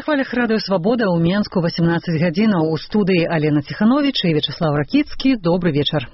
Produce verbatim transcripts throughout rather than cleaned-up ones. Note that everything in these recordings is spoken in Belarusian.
хвалях радыё «Свабода» ў Менску восемнадцать гадзінаў. У студыі Алена Ціхановіч і Вячеслав Ракіцкі. Добры вечар.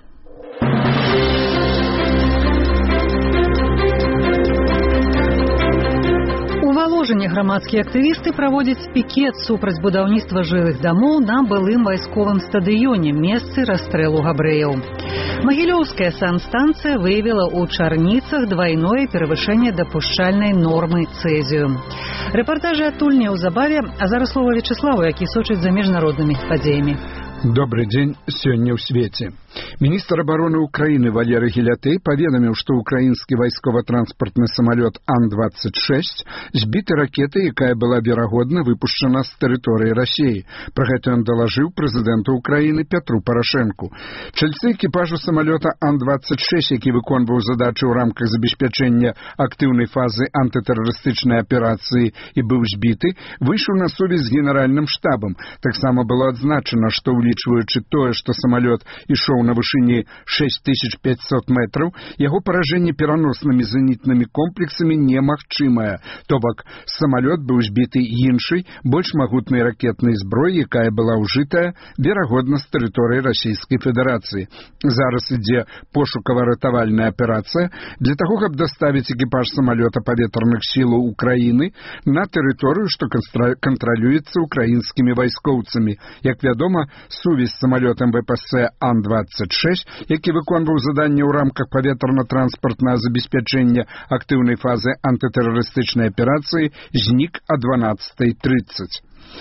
У Валожыні грамадскія актывісты праводзяць пікет супраць будаўніцтва жылых дамоў на былым вайсковым стадыёне, месцы расстрэлу габрэяў. Магілёўская санстанцыя выявіла ў чарніцах двайное перавышэнне дапушчальнай нормы цэзію. Рэпартажы адтуль неўзабаве, а зараз слова Вячеславу, які сочыць за міжнароднымі падзеямі. Добрый день, сёння ў свеце. Министр обороны Украины Валерий Гелятей поведомил, что украинский войсково-транспортный самолет Ан двадцать шесть сбиты ракетой, якая была верагодна выпущена с территории России. Про гэта он доложил президенту Украины Петру Порошенку. Чальцы экипажу самолета Ан двадцать шесть, які выконваў задачу ў рамках забеспячэння актыўнай фазы антытэрарыстычнай аперацыі і быў збіты, выйшаў на сувязь з генеральным штабом. Таксама было адзначана, што улічваючы тое, што самолет ішоў на вышыні шесть тысяч пятьсот метров, яго паражэнне пераноснымі зенітнымі комплексамі немагчымае. То бок, самолет быў збіты іншай, больш магутнай ракетнай зброі, якая была ўжытая, верагодна, з тэрыторыі Расійскай Федэрацыі. Зараз ідзе пошукава-ратавальная аперацыя для таго, каб даставіць экіпаж самолета паветраных сілаў Украіны на тэрыторыю, што кантралюецца украінскімі вайскоўцамі. Як вядома, сувязь з самолетам ВПС Ан двадцать шесть, які выконваў заданне ў рамках паветрана-транспартнага забеспячэння актыўнай фазы антытэрарыстычнай аперацыі, знік о дванадцатай тридцать.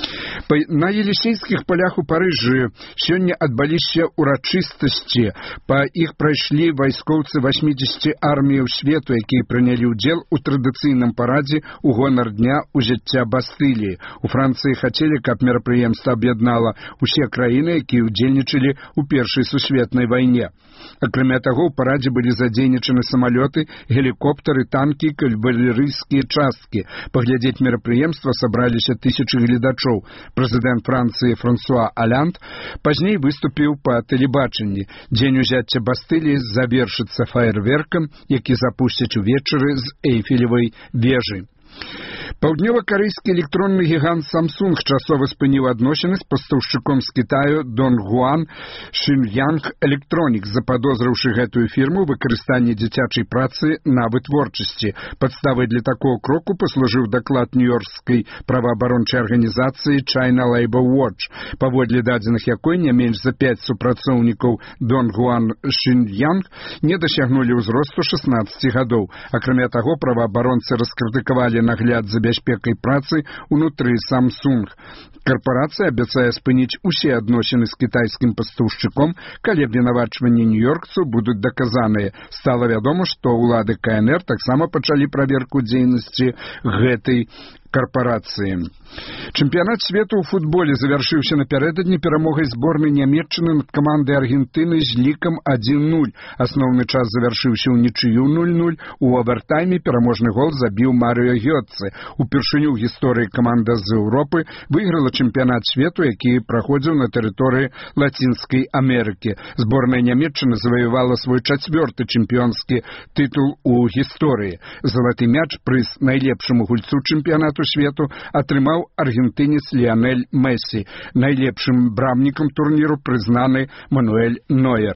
На Елисейскіх полях у Парыжы сёння адбыліся урачыстасці. Па іх прайшлі вайскоўцы восьмидесяти арміяў свету, якія прынялі ўдзел у традыцыйным парадзе ў гонар дня узяцця Бастыліі. У Францыі хацелі, каб мерапрыемства аб'яднала ўсе краіны, якія ўдзельнічалі ў першай сусветнай вайне. Акрамя таго, у парадзе былі задзейнічаны самалёты, гелікоптары, танкі, кавалерыйскія часткі. Паглядзець мерапрыемства сабраліся тысячы гледачоў. Прэзідэнт Францыі Франсуа Аланд пазней выступіў па тэлебачанні. Дзень узяцця Бастыліі завершыцца фаерверкам, які запусцяць увечары з Эйфелевай вежы. Паўднёва-карэйскі электронны гігант Samsung часова спыніў адносіны з пастаўшчыком з Кітаю Донгуан Шиньянг Electronics, заподозрыўшы гэтую фірму ў выкарыстанні дзіцячай працы на вытворчасці. Падставай для такого кроку паслужыў даклад нью-йоркскай праваабарончай арганізацыі China Labor Watch, паводле дадзеных якой не менш за пяць супрацоўнікаў Донгуан Шиньянг не дасягнулі ўзросту шаснаццаці гадоў. Акрамя таго, праваабаронцы раскрытыкавалі нагляд за бяспекай працы ўнутры Samsung. Карпорацыя абяцае спыніць усе адносіны з кітайскім пастаўшчыком, калі абвінавачванні нью-йоркцаў будуць даказаныя. Стала вядома, што ўлады ка эн эр таксама пачалі праверку дзейнасці гэтай корпорации. Чэмпіянат свету ў футболе завяршыўся напярэдадні перамогай зборнай Нямецчыны над камандай Аргентыны з лікам адзін нуль. Асноўны час завяршыўся ў нічыю нуль нуль. У авертайме пераможны гол забіў Марыо Гёцце. Упершыню ў гісторыі каманда з Еўропы выйграла чэмпіянат свету, які праходзіў на тэрыторыі Лацінскай Амерыкі. Зборная Нямецчыны заваявала свой чацвёрты чэмпіёнскі тытул у гісторыі. Залаты мяч, прыз найлепшаму гульцу чэмпіянату свету, атрымаў аргентынец Ліанель Мессі. Найлепшым брамнікам турніру прызнаны Мануэль Нойер.